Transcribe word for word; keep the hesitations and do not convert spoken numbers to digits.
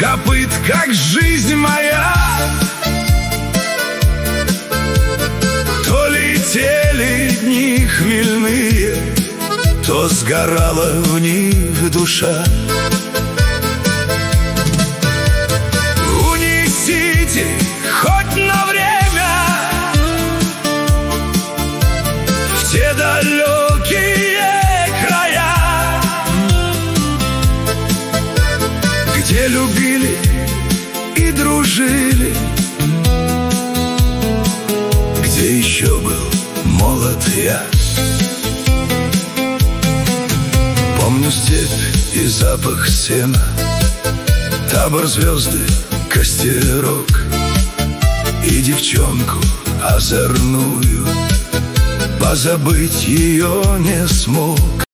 копыт, как жизнь моя. То летели дни хмельные, то сгорала в них душа. Унесите хоть на время в те далекие края, где любили и дружили, где еще был молод я. Помню степь и запах сена, табор, звезды, костерок и девчонку озорную. Позабыть ее не смог.